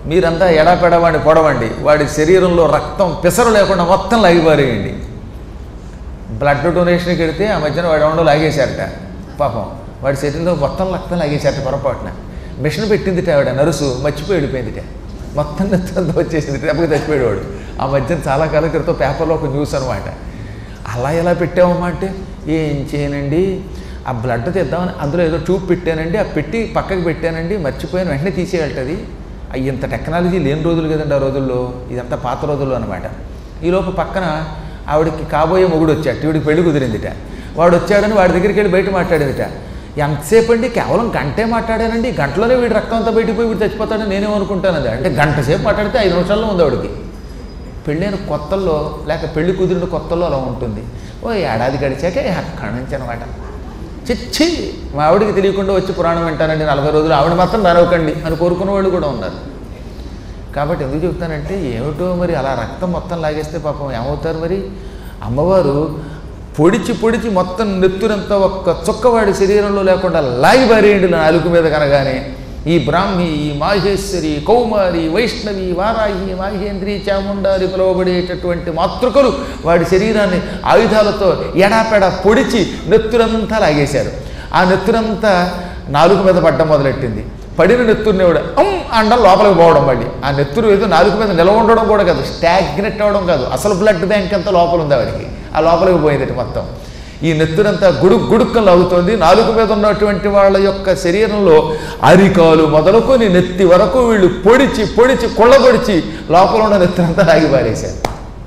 మీరంతా ఎడాపెడా వాడిని పొడవండి, వాడి శరీరంలో రక్తం పిసరు లేకుండా మొత్తం లాగిపారేయండి. బ్లడ్ డొనేషన్కి వెడితే ఆ మధ్యన వాడు ఎవడో లాగేశారట పాపం, వాడి శరీరంలో మొత్తం రక్తం లాగేశారట పొరపాటున. మిషన్ పెట్టిందిట ఆవిడ నర్సు, మర్చిపోయి వెళ్ళిపోయిందిట, మొత్తం నెత్తంతా వచ్చేసింది, ఎప్పటికి చచ్చిపోయాడు. ఆ మధ్యన చాలా కాలం క్రితం పేపర్లో ఒక న్యూస్ అనమాట. అలా ఎలా పెట్టామమ్మా అంటే, ఏం చేయనండి ఆ బ్లడ్ తెద్దామని అందులో ఏదో ట్యూబ్ పెట్టానండి, ఆ పెట్టి పక్కకి పెట్టానండి, మర్చిపోయాను, వెంటనే తీసేయాలటది. ఇంత టెక్నాలజీ లేని రోజులు కదండి ఆ రోజుల్లో, ఇదంతా పాత రోజుల్లో అనమాట. ఈలోపు పక్కన ఆవిడకి కాబోయే మొగుడు వచ్చాడు, ఈవిడికి పెళ్లి కుదిరిందిట. వాడు వచ్చాడని వాడి దగ్గరికి వెళ్ళి బయట మాట్లాడేదిట. ఎంతసేపు అండి, కేవలం గంటే మాట్లాడానండి, గంటలోనే వీడి రక్తం అంతా బయటికి పోయి వీడు చచ్చిపోతాడని నేనేమనుకుంటాను. అది అంటే గంట సేపు మాట్లాడితే ఐదు నిమిషాల్లో ఉంది ఆవిడకి. పెళ్ళైన కొత్తల్లో లేక పెళ్లి కుదిరిన కొత్తల్లో అలా ఉంటుంది. ఓ ఏడాది గడిచాక అక్కడి నుంచి అనమాట. చిచ్చి మా ఆవిడికి తెలియకుండా వచ్చి పురాణం వింటానండి నలభై రోజులు, ఆవిడ మాత్రం నరవకండి అని కోరుకున్న వాళ్ళు కూడా ఉన్నారు. కాబట్టి ఎందుకు చెప్తానంటే, ఏమిటో మరి అలా రక్తం మొత్తం లాగేస్తే పాపం ఏమవుతారు మరి. అమ్మవారు పొడిచి పొడిచి మొత్తం నెత్తురంతా ఒక్క చుక్కవాడి శరీరంలో లేకుండా లాగి బారేయండి నాలుగు మీద కనగానే ఈ బ్రాహ్మి, ఈ మాహేశ్వరి, కౌమారి, వైష్ణవి, వారాహి, మాహేంద్రి, చాముండారి పిలువబడేటటువంటి మాతృకలు వాడి శరీరాన్ని ఆయుధాలతో ఎడాపెడా పొడిచి నెత్తురంతా లాగేశారు. ఆ నెత్తురంతా నాలుగు మీద పడ్డం మొదలెట్టింది. పడిన నెత్తురుని కూడా అమ్ అండం లోపలికి పోవడం, మళ్ళీ ఆ నెత్తురు ఏదో నాలుగు మీద నిలవ ఉండడం కూడా కాదు, స్టాగ్నెట్ అవ్వడం కాదు, అసలు బ్లడ్ బ్యాంక్ అంతా లోపల ఉంది ఆవిడికి, ఆ లోపలికి పోయింది మొత్తం. ఈ నెత్తురంతా గుడుక్ గుడుక్కలు అవుతోంది. నాలుగు మీద ఉన్నటువంటి వాళ్ళ యొక్క శరీరంలో అరికాలు మొదలుకొని నెత్తి వరకు వీళ్ళు పొడిచి పొడిచి కొళ్ళగొడిచి లోపల ఉన్న నెత్తురంతా లాగి పారేశారు.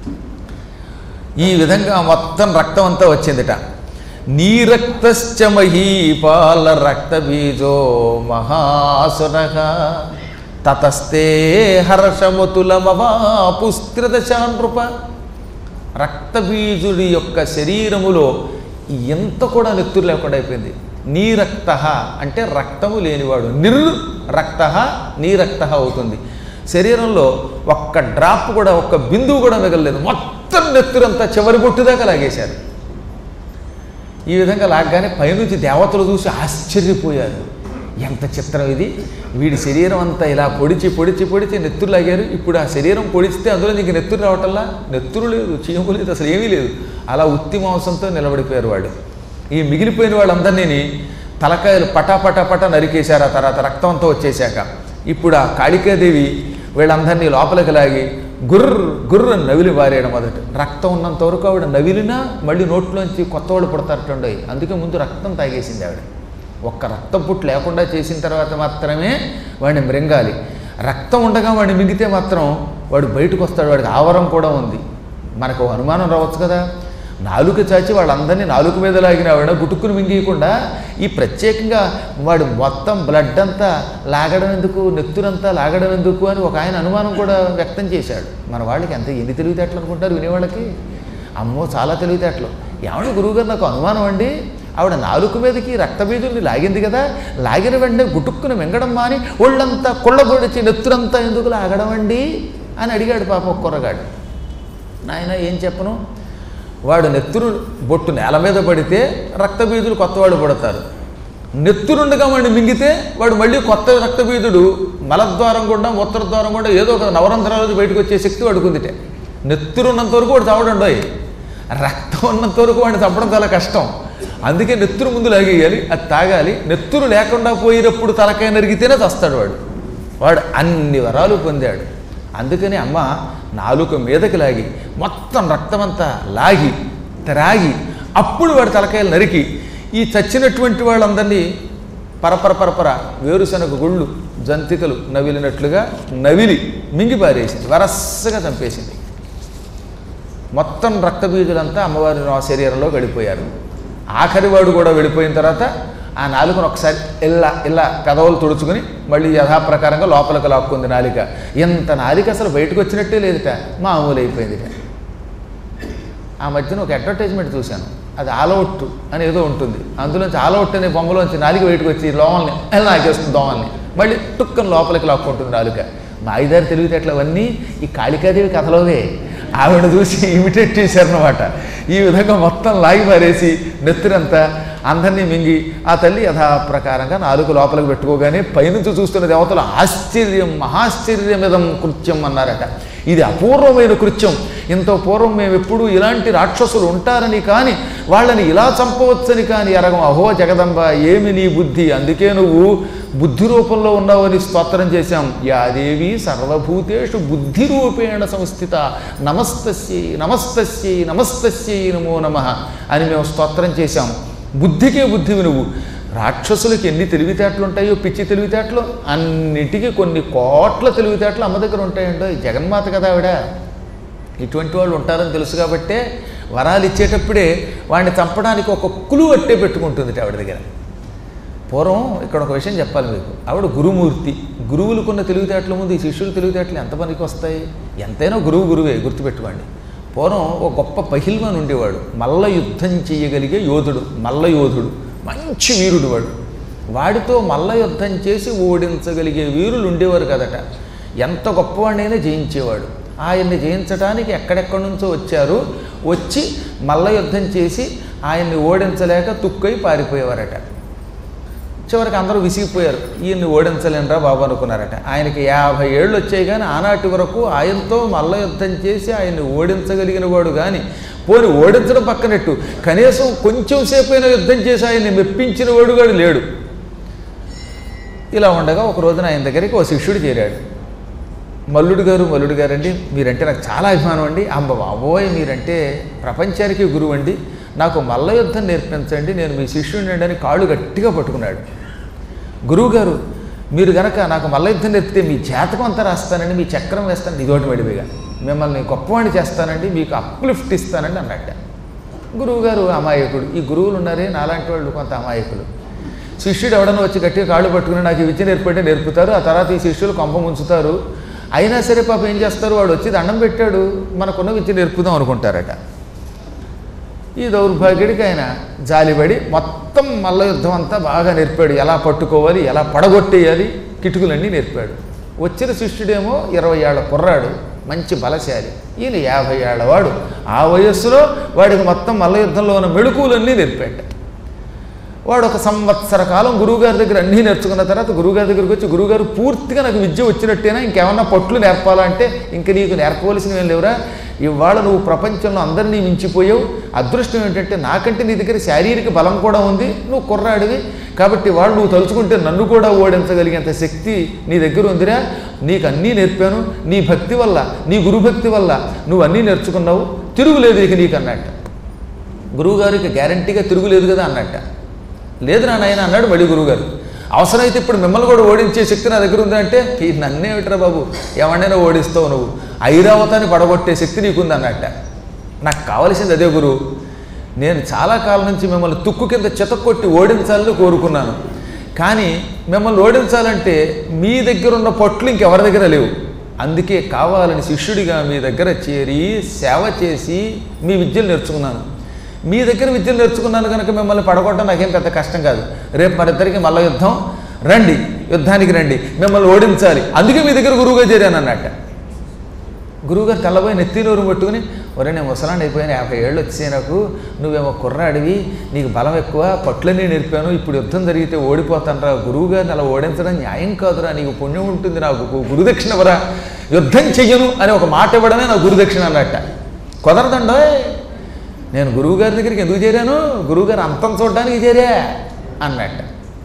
ఈ విధంగా మొత్తం రక్తం అంతా వచ్చిందిట. నీరక్తశ్చ మహీపాల రక్త బీజో మహాసురః తతస్తే హర్షమతులమవాపుస్త్రదశానృప. రక్తబీజుడి యొక్క శరీరములో ఎంత కూడా నెత్తురు లేకుండా అయిపోయింది. నీరక్త అంటే రక్తము లేనివాడు, నిర్ రక్త నీరక్త అవుతుంది. శరీరంలో ఒక్క డ్రాప్ కూడా ఒక్క బిందువు కూడా మిగలలేదు, మొత్తం నెత్తురంతా చివరి బొట్టుదాకా లాగేశారు. ఈ విధంగా లాగ్గానే పైనుంచి దేవతలు చూసి ఆశ్చర్యపోయారు. ఎంత చిత్రం ఇది, వీడి శరీరం అంతా ఇలా పొడిచి పొడిచి పొడిచి నెత్తురు లాగారు. ఇప్పుడు ఆ శరీరం పొడిస్తే అందులో నీకు నెత్తురు రావటంలా, నెత్తురు లేదు, చీము లేదు, అసలు ఏమీ లేదు. అలా ఉత్తి మాంసంతో నిలబడిపోయారు వాడు. ఈ మిగిలిపోయిన వాళ్ళందరినీ తలకాయలు పటాపటా పటా నరికేశారు. ఆ తర్వాత రక్తం అంతా వచ్చేశాక ఇప్పుడు ఆ కాళికాదేవి వీళ్ళందరినీ లోపలికి లాగి గుర్ర గుర్ర నవిలి వారేయడం మొదట. రక్తం ఉన్నంత వరకు ఆవిడ నవిలినా మళ్ళీ నోట్లోంచి కొత్త వాళ్ళు పుడతారటండి. అందుకే ముందు రక్తం తాగేసింది ఆవిడ. ఒక్క రక్తం పుట్టు లేకుండా చేసిన తర్వాత మాత్రమే వాడిని మృంగాలి. రక్తం ఉండగా వాడిని మింగితే మాత్రం వాడు బయటకు వస్తాడు, వాడికి ఆవరం కూడా ఉంది. మనకు అనుమానం రావచ్చు కదా, నాలుక చాచి వాళ్ళందరినీ నాలుగు మీద లాగిన ఆవిడ గుటుక్కుని మింగేయకుండా ఈ ప్రత్యేకంగా వాడు మొత్తం బ్లడ్ అంతా లాగడం ఎందుకు, నెత్తురంతా లాగడం ఎందుకు అని ఒక ఆయన అనుమానం కూడా వ్యక్తం చేశాడు. మన వాళ్ళకి ఎంత ఎన్ని తెలివితేటలు అనుకుంటారు వినేవాళ్ళకి. అమ్మో చాలా తెలివితేటలు. ఏమంటే గురువుగారు నాకు అనుమానం అండి, ఆవిడ నాలుక మీదకి రక్తబీజుల్ని లాగింది కదా, లాగిన వెంటనే గుటుక్కుని మింగడం మాని ఒళ్ళంతా కొళ్ళబొడిచి నెత్తురంతా ఎందుకు లాగడం అండి అని అడిగాడు పాప ఒక కుర్రగాడు. నాయన ఏం చెప్పను, వాడు నెత్తురు బొట్టు నేల మీద పడితే రక్తబీజులు కొత్తవాడు పడతారు. నెత్తురుండగా వాడిని మింగితే వాడు మళ్ళీ కొత్త రక్తబీజుడు మలద్వారం గుండా మూత్ర ద్వారం గుండా ఏదో ఒక నవరంధ్రాలు బయటకు వచ్చే శక్తి వాడుకుందిటే. నెత్తురున్నంత వరకు వాడు చావడండోయ్, రక్తం ఉన్నంత వరకు వాడిని చంపడం చాలా కష్టం. అందుకే నెత్తురు ముందు లాగేయాలి, అది తాగాలి. నెత్తురు లేకుండా పోయినప్పుడు తలకాయ నరిగితేనే చస్తాడు వాడు. వాడు అన్ని వరాలు పొందాడు. అందుకని అమ్మ నాలుక మీదకి లాగి మొత్తం రక్తమంతా లాగి త్రాగి అప్పుడు వాడి తలకాయలు నరికి ఈ చచ్చినటువంటి వాళ్ళందరినీ పరపర పరపర వేరుశనగ గుళ్ళు జంతికలు నవిలినట్లుగా నవిలి మింగి పారేసింది, వరస్సగా చంపేసింది. మొత్తం రక్తబీజులంతా అమ్మవారి శరీరంలో గడిపోయారు. ఆఖరి వాడు కూడా వెళ్ళిపోయిన తర్వాత ఆ నాలుకను ఒకసారి ఇలా ఇలా పెదవులు తుడుచుకుని మళ్ళీ యథాప్రకారంగా లోపలికి లాక్కుంది నాలిక. ఎంత నాలిక అసలు బయటకు వచ్చినట్టే లేదుట, మామూలు అయిపోయిందిట. ఆ మధ్యన ఒక అడ్వర్టైజ్మెంట్ చూశాను, అది ఆలౌట్ అని ఏదో ఉంటుంది, అందులోంచి ఆలౌట్ అనే బొమ్మలోంచి నాలిక బయటకు వచ్చి లోమల్ని ఎలా నాకేస్తుంది దోమల్ని మళ్ళీ టుక్కని లోపలికి లాక్కుంటుంది నాలుక. మా ఐదారు తెలివితేటలు అవన్నీ ఈ కాళికాదేవి కథలోవే. ఆవిడ చూసి ఇమిటేట్ చేశారన్నమాట. ఈ విధంగా మొత్తం లాగి పారేసి నెత్తురంతా అందరినీ మింగి ఆ తల్లి యథాప్రకారంగా నాలుగు లోపలికి పెట్టుకోగానే పైనుంచి చూస్తున్న దేవతలు ఆశ్చర్యం మహాశ్చర్యమిదం కృత్యం అన్నారట. ఇది అపూర్వమైన కృత్యం. ఇంత పూర్వం మేము ఎప్పుడూ ఇలాంటి రాక్షసులు ఉంటారని కానీ వాళ్ళని ఇలా చంపవచ్చని కానీ ఎరగం. అహో జగదంబ, ఏమి నీ బుద్ధి, అందుకే నువ్వు బుద్ధి రూపంలో ఉన్నావని స్తోత్రం చేశాం. యాదేవి సర్వభూతేషు బుద్ధి రూపేణ సంస్థిత నమస్తస్యై నమస్తస్యై నమస్తస్యై నమో నమః అని మేము స్తోత్రం చేశాం. బుద్ధికే బుద్ధివి నువ్వు. రాక్షసులకి ఎన్ని తెలివితేటలు ఉంటాయో, పిచ్చి తెలివితేటలు, అన్నిటికీ కొన్ని కోట్ల తెలివితేటలు అమ్మ దగ్గర ఉంటాయండో. జగన్మాత కదా ఆవిడ. ఇటువంటి వాళ్ళు ఉంటారని తెలుసు కాబట్టే వరాలు ఇచ్చేటప్పుడే వాడిని చంపడానికి ఒక కులు అట్టే పెట్టుకుంటుంది ఆవిడ దగ్గర. పూర్వం ఇక్కడ ఒక విషయం చెప్పాలి మీకు. ఆవిడ గురుమూర్తి. గురువులకున్న తెలివితేటల ముందు ఈ శిష్యుల తెలివితేటలు ఎంత పనికి వస్తాయి? ఎంతైనా గురువు గురువే, గుర్తుపెట్టుకోండి. పూర్వం ఒక గొప్ప పహిల్వాన్ ఉండేవాడు, మల్ల యుద్ధం చేయగలిగే యోధుడు, మల్ల యోధుడు, మంచి వీరుడు వాడు. వాడితో మల్ల యుద్ధం చేసి ఓడించగలిగే వీరులు ఉండేవారు కదట. ఎంత గొప్పవాడినైనా జయించేవాడు. ఆయన్ని జయించడానికి ఎక్కడెక్కడి నుంచో వచ్చారు. వచ్చి మల్ల యుద్ధం చేసి ఆయన్ని ఓడించలేక తుక్కై పారిపోయేవారట. చివరికి అందరూ విసిగిపోయారు. ఈయన్ని ఓడించలేనరా బాబు అనుకున్నారట. ఆయనకి యాభై ఏళ్ళు వచ్చాయి కానీ ఆనాటి వరకు ఆయనతో మల్ల యుద్ధం చేసి ఆయన్ని ఓడించగలిగిన వాడు కానీ, పోని ఓడించడం పక్కనట్టు కనీసం కొంచెం సేపైనా యుద్ధం చేసి ఆయన్ని మెప్పించిన వాడు కూడా లేడు. ఇలా ఉండగా ఒక రోజున ఆయన దగ్గరికి ఓ శిష్యుడు చేరాడు. మల్లుడు గారు మల్లుడు గారండి, మీరంటే నాకు చాలా అభిమానం అండి. అమ్మ బాబోయ్, మీరంటే ప్రపంచానికి గురువు అండి, నాకు మల్ల యుద్ధం నేర్పించండి, నేను మీ శిష్యుడిని అండి అని కాళ్ళు గట్టిగా పట్టుకున్నాడు. గురువుగారు, మీరు గనక నాకు మల్ల యుద్ధం నేర్పితే మీ జాతకం అంతా రాస్తానండి, మీ చక్రం వేస్తానండి, ఇదోటి వడివిగా మిమ్మల్ని గొప్పవాణ్ణి చేస్తానండి, మీకు అప్లిఫ్ట్ ఇస్తానండి అన్నట్ట. గురువుగారు అమాయకుడు. ఈ గురువులు ఉన్నారే నాలాంటి వాళ్ళు కొంత అమాయకులు. శిష్యుడు ఎవడన్నా వచ్చి గట్టిగా కాళ్ళు పట్టుకుని నాకు ఈ విద్య నేర్పంటే నేర్పుతారు. ఆ తర్వాత ఈ శిష్యులు కొంప ముంచుతారు. అయినా సరే పాప ఏం చేస్తారు, వాడు వచ్చి దండం పెట్టాడు, మనకున్న విద్య నేర్పుదాం అనుకుంటారట. ఈ దౌర్భాగ్యుడికి ఆయన జాలిపడి మొత్తం మల్ల యుద్ధం అంతా బాగా నేర్పాడు. ఎలా పట్టుకోవాలి, ఎలా పడగొట్టేయాలి, కిటుకులన్నీ నేర్పాడు. వచ్చిన శిష్యుడేమో ఇరవై ఏళ్ల కుర్రాడు, మంచి బలశాలి. ఈయన యాభై ఏళ్లవాడు. ఆ వయస్సులో వాడికి మొత్తం మల్ల యుద్ధంలో ఉన్న మెళుకువలన్నీ నేర్పాడు. వాడు ఒక సంవత్సర కాలం గురువుగారి దగ్గర అన్నీ నేర్చుకున్న తర్వాత గురువుగారి దగ్గరికి వచ్చి, గురువుగారు పూర్తిగా నాకు విద్య వచ్చినట్టేనా, ఇంకేమన్నా పట్లు నేర్పాలంటే, ఇంక నీకు నేర్పవలసినవి ఏం లేవురా, ఇవాళ నువ్వు ప్రపంచంలో అందరినీ మించిపోయావు. అదృష్టం ఏంటంటే నాకంటే నీ దగ్గర శారీరక బలం కూడా ఉంది, నువ్వు కుర్రాడివి కాబట్టి వాళ్ళు నువ్వు తలుచుకుంటే నన్ను కూడా ఓడించగలిగేంత శక్తి నీ దగ్గర ఉందిరా, నీకు అన్నీ నేర్పాను, నీ భక్తి వల్ల, నీ గురుభక్తి వల్ల నువ్వు అన్నీ నేర్చుకున్నావు, తిరుగులేదు ఇక నీకు అన్నట్ట. గురువుగారికి గ్యారంటీగా తిరుగులేదు కదా అన్నట్ట. లేదు నా నాయన అన్నాడు మళ్ళీ గురువుగారు. అవసరమైతే ఇప్పుడు మిమ్మల్ని కూడా ఓడించే శక్తి నా దగ్గర ఉందంటే, ఈ నన్నేమిట్రా బాబు, ఎవరినైనా ఓడిస్తావు నువ్వు, ఐరావతాన్ని పడగొట్టే శక్తి నీకుంది అన్నట్ట. నాకు కావలసింది అదే గురువు. నేను చాలా కాలం నుంచి మిమ్మల్ని తుక్కు కింద చితక్కొట్టి ఓడించాలని కోరుకున్నాను. కానీ మిమ్మల్ని ఓడించాలంటే మీ దగ్గర ఉన్న పట్లు ఇంకెవరి దగ్గర లేవు. అందుకే కావాలని శిష్యుడిగా మీ దగ్గర చేరి సేవ చేసి మీ విద్యలు నేర్చుకున్నాను. మీ దగ్గర విద్యలు నేర్చుకున్నాను కనుక మిమ్మల్ని పడగొట్టడం నాకేం పెద్ద కష్టం కాదు. రేపు మరిద్దరికి మల్ల యుద్ధం, రండి యుద్ధానికి రండి, మిమ్మల్ని ఓడించాలి, అందుకే మీ దగ్గర గురువుగా చేరాను అన్నట్ట. గురువుగారు తెల్లబోయి నెత్తినూరు పట్టుకుని, ఒరే నేను ముసలాండి అయిపోయాను, యాభై ఏళ్ళు వచ్చాయి నాకు, నువ్వేమో కుర్రాడివి, నీకు బలం ఎక్కువ, పట్లన్నీ నేర్పాను, ఇప్పుడు యుద్ధం జరిగితే ఓడిపోతానరా, గురువుగారిని అలా ఓడించడం న్యాయం కాదురా, నీకు పుణ్యం ఉంటుంది, నాకు గురుదక్షిణ వరా, యుద్ధం చెయ్యను అని ఒక మాట ఇవ్వడమే నా గురుదక్షిణ అన్నట్ట. కుదరదండో, నేను గురువుగారి దగ్గరికి ఎందుకు చేరాను, గురువుగారు అంతం చూడడానికి చేరా అన్నట్ట.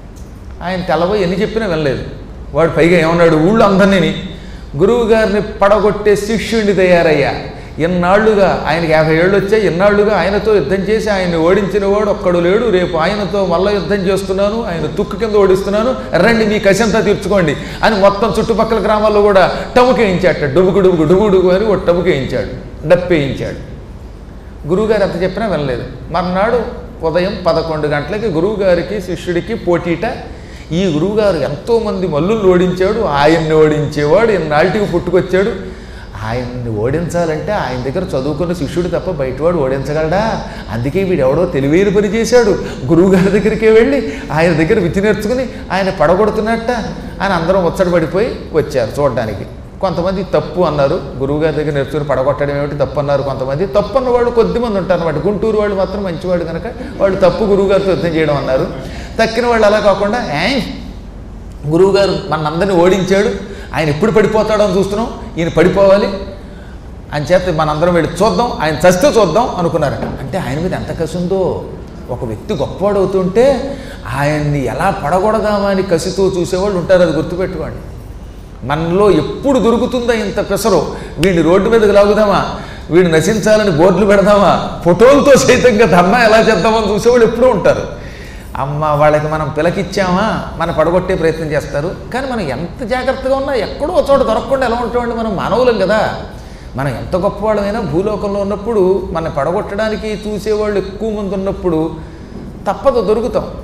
ఆయన తెల్లబోయి ఎన్ని చెప్పినా వెళ్ళలేదు. వాడు పైగా ఏమన్నాడు, ఊళ్ళో అందరినీ గురువుగారిని పడగొట్టే శిష్యుడిని తయారయ్యా. ఎన్నాళ్లుగా ఆయనకి యాభై ఏళ్ళు వచ్చాయి, ఎన్నాళ్లుగా ఆయనతో యుద్ధం చేసి ఆయన్ని ఓడించిన వాడు ఒక్కడు లేడు, రేపు ఆయనతో మల్ల యుద్ధం చేస్తున్నాను, ఆయన తుక్కు కింద ఓడిస్తున్నాను, రండి మీ కసంతా తీర్చుకోండి అని మొత్తం చుట్టుపక్కల గ్రామాల్లో కూడా టముకేయించాట. డుబుకు డుబుకు డుబుడుగు అని ఒక టముకేయించాడు, డప్పేయించాడు. గురువుగారు ఎంత చెప్పినా వెళ్ళలేదు. మర్నాడు ఉదయం పదకొండు గంటలకి గురువుగారికి శిష్యుడికి పోటీట. ఈ గురువుగారు ఎంతోమంది మల్లులు ఓడించాడు, ఆయన్ని ఓడించేవాడు, ఇన్నాళ్ళకి పుట్టుకొచ్చాడు. ఆయన్ని ఓడించాలంటే ఆయన దగ్గర చదువుకున్న శిష్యుడు తప్ప బయటవాడు ఓడించగలడా, అందుకే వీడెవడో తెలివైన పని చేశాడు, గురువుగారి దగ్గరికే వెళ్ళి ఆయన దగ్గర విద్య నేర్చుకుని ఆయన పడగొడుతున్నట్ట అని అందరం ముచ్చటపడిపోయి వచ్చారు చూడడానికి. కొంతమంది తప్పు అన్నారు, గురువుగారి దగ్గర నేర్చుకుని పడగొట్టడం ఏమిటి తప్పు అన్నారు కొంతమంది. తప్పు అన్న వాళ్ళు కొద్దిమంది ఉంటారు అన్నమాట. గుంటూరు వాళ్ళు మాత్రం మంచివాడు కనుక వాళ్ళు తప్పు గురువుగారితో యుద్ధం చేయడం అన్నారు. తక్కిన వాళ్ళు అలా కాకుండా ఏ గురువుగారు మనందరినీ ఓడించాడు, ఆయన ఎప్పుడు పడిపోతాడో అని చూస్తున్నాం, ఈయన పడిపోవాలి అని చేత మనందరం వెళ్ళి చూద్దాం, ఆయన చస్తే చూద్దాం అనుకున్నారట. అంటే ఆయన మీద ఎంత కసి ఉందో. ఒక వ్యక్తి గొప్పవాడు అవుతుంటే ఆయన్ని ఎలా పడగొడదామా అని కసితో చూసేవాళ్ళు ఉంటారు, అది గుర్తుపెట్టుకోండి. మనలో ఎప్పుడు దొరుకుతుందో ఇంత పెసరు, వీడిని రోడ్డు మీదకి లాగుదామా, వీడిని నశించాలని బోర్డులు పెడదామా, ఫోటోలతో సైతంగా ధర్నా ఎలా చేద్దామని చూసేవాళ్ళు ఎప్పుడూ ఉంటారు. అమ్మ వాళ్ళకి మనం పిలకిచ్చామా మన పడగొట్టే ప్రయత్నం చేస్తారు. కానీ మనం ఎంత జాగ్రత్తగా ఉన్నా ఎక్కడో చోట దొరకకుండా ఎలా ఉంటామండి, మనం మానవులం కదా. మనం ఎంత గొప్పవాళ్ళమైనా భూలోకంలో ఉన్నప్పుడు మన పడగొట్టడానికి చూసేవాళ్ళు ఎక్కువ మంది ఉన్నప్పుడు తప్పదు దొరుకుతాం.